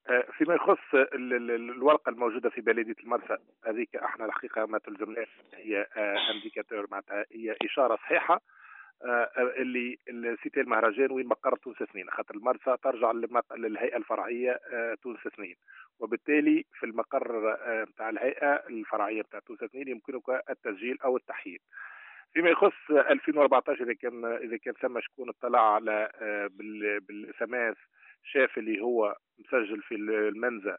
فيما يخص الورقه الموجوده في بلديه المرسى، هذيك احنا الحقيقه ما تلزمناش، هي انديكاتور معناتها هي اشاره صحيحه. اللي سيتي المهرجان وين مقر تونس اثنين، خاطر المرسى ترجع للهيئه الفرعيه تونس اثنين، وبالتالي في المقر نتاع الهيئه الفرعيه نتاع تونس اثنين يمكنك التسجيل او التحييل. فيما يخص 2014، اذا كان ثم شكون اطلع على بالاس ام اس، شاف اللي هو مسجل في المنزه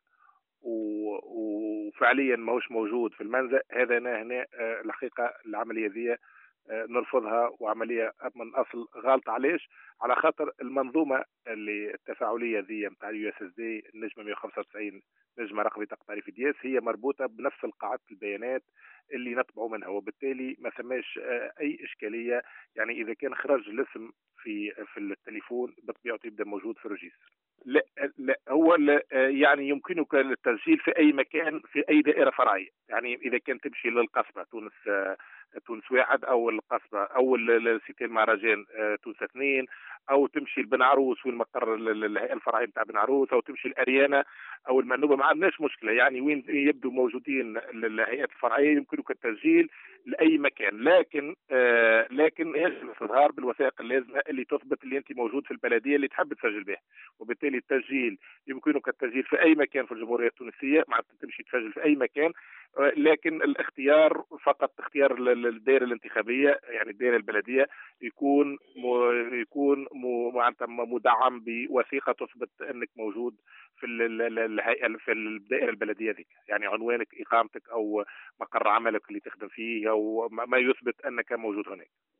وفعليا ماهوش موجود في المنزل، هذا هنا الحقيقه العمليه ذي نرفضها، وعمليه من اصل غلط. علاش؟ على خاطر المنظومه اللي التفاعليه ذي نتاع اليو اس اس دي النجمه 195 نجمه رقمي تقطيري دي اس، هي مربوطه بنفس قاعده البيانات اللي نطبعوا منها، وبالتالي ما ثماش اي اشكاليه. يعني اذا كان خرج الاسم في التليفون بطبيعته يبدا موجود في الريجستر. لا، لا، هو لا، يعني يمكنك التسجيل في اي مكان في اي دائره فرعيه. يعني اذا كان تمشي للقصبه تونس واحد، او القصبه او سيتي المهرجان تونس اثنين، او تمشي لبن عروس والمقر الهيئه الفرعيه بتاع بن عروس، او تمشي الاريانا او المنوبه، ما عندناش مشكله. يعني وين يبدو موجودين الهيئات الفرعيه يمكنك التسجيل لاي مكان، لكن يجب الاظهار بالوثائق اللازمه اللي تثبت اللي انت موجود في البلديه اللي تحب تسجل بها. وبالتالي التسجيل يمكنك التسجيل في اي مكان في الجمهوريه التونسيه، مع تمشي تسجل في اي مكان، لكن الاختيار فقط اختيار الدائره الانتخابيه، يعني الدائره البلديه، يكون معناتها مدعم بوثيقه تثبت انك موجود في الهيئه في الدائره البلديه ذيك، يعني عنوانك، اقامتك، او مقر عملك اللي تخدم فيه، او ما يثبت انك موجود هناك.